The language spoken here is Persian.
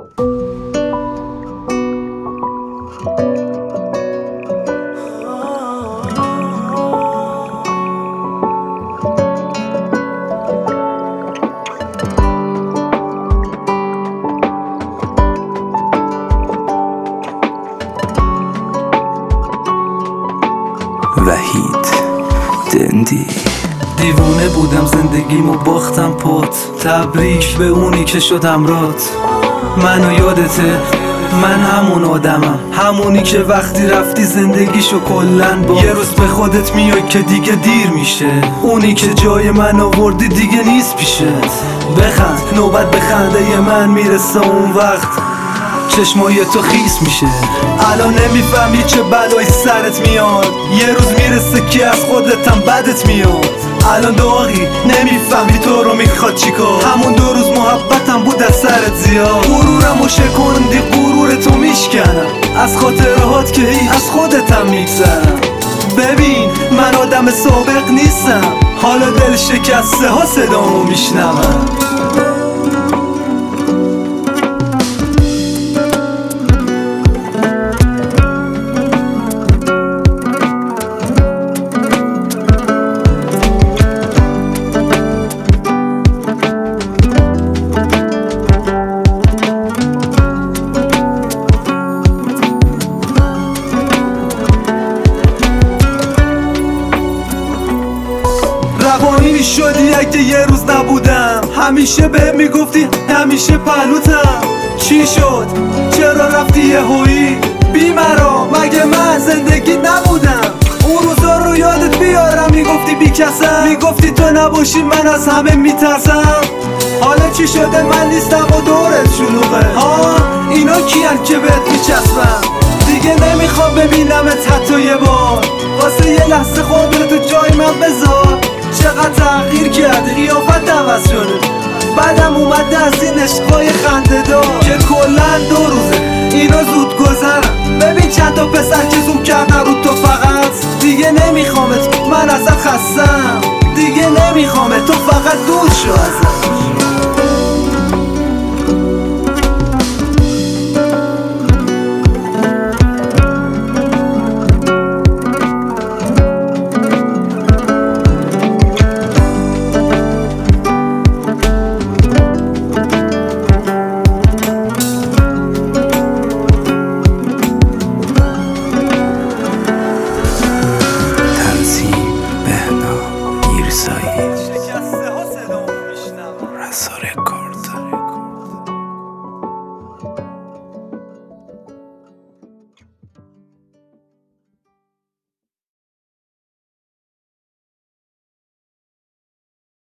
وحید دندی. دیوونه بودم زندگیمو باختم پات، تبریک به اونی که شد همرات. منو یادته، من همون آدمم، همونی که وقتی رفتی زندگیشو کلن با یه روز به خودت میای که دیگه دیر میشه. اونی که جای من آوردی دیگه نیست پیشت. بخند، نوبت به خنده من میرسه، اون وقت چشمای تو خیس میشه. الان نمیفهمی چه بلایی سرت میاد، یه روز میرسه که از خودتم بدت میاد. الان داغی نمیفهمی تو رو میخواد چیکار، همون 2 روز محبتم بود از سرت زیاد. غرورمو شکوندی، غرورتو میشکنم، از خاطرهات که هیچ از خودتم میگذرم. ببین من آدم سابق نیستم، حالا دل شکسته ها صدامو میشنوم. روانی شدی اگه یه روز نبودم، همیشه به میگفتی همیشه پهلوتم. چی شد؟ چرا رفتی یهویی بی مرا؟ مگه من زندگی نبودم؟ اون روزا رو یادت بیارم میگفتی بی کسم، میگفتی تو نباشی من از همه میترسم. حالا چی شده من نیستم و دورت شلوغه ها؟ اینا کیان که بهت میچسبم؟ دیگه نمیخوام ببینمت حتی یه بار، واسه یه لحظه خودتو جای من بذار. چقدر تغییر کردی، قیافت عوض شده، بعدم اومده از این عشقای خنده دار که کلن 2 روزه اینا زود گذرم. ببین چند تا پسر که زوم کردن رو تو، فقط دیگه نمیخوامت، من ازت خستم. دیگه نمیخوامت، تو فقط دور شو ازم.